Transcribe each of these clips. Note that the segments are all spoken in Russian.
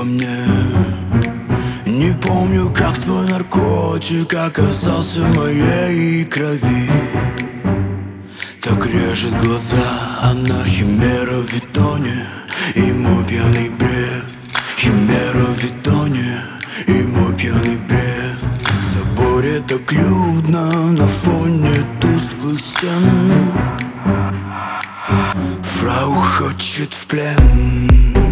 мне. Не помню, как твой наркотик оказался в моей крови. Так режет глаза, она химера в витоне и мой пьяный бред. Химера в витоне и мой пьяный бред. В соборе так людно на фоне тусклых стен. Фрау хочет в плен.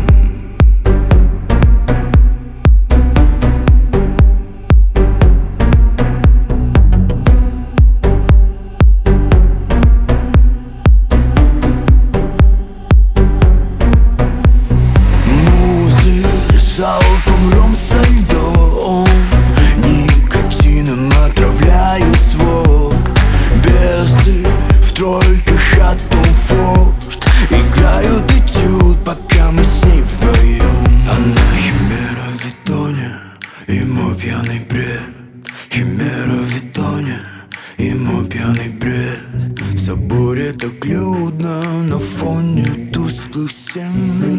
Залпом ром со льдом, никотином отравляю свод. Бесы в тройках от Том Форд играют этюд, пока мы с ней вдвоем. Она химера в витоне и мой пьяный бред. Химера в витоне и мой пьяный бред. В соборе так людно на фоне тусклых стен.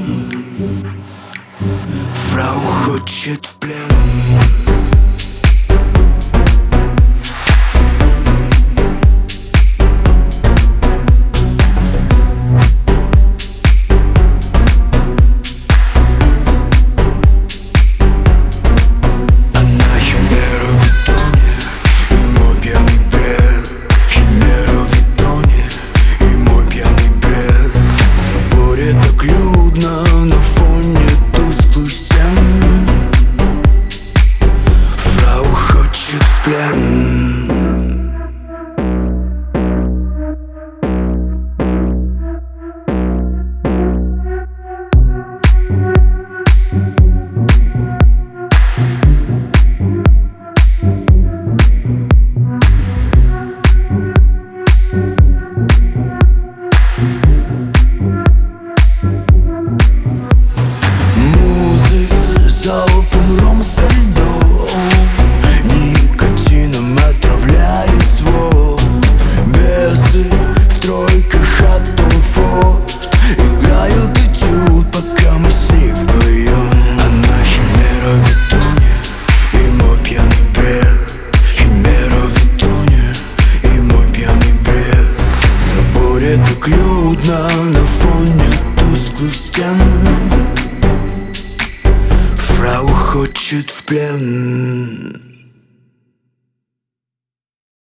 Фрау хочет в плен. Залпом ром со льдом, никотином отравляю свод. Бесы в тройках от Том Форд играют этюд, пока мы с ней вдвоем. Она химера в витоне и мой пьяный бред. Химера в витоне и мой пьяный бред. В соборе так людно на фоне тусклых стен. Фрау хочет в плен.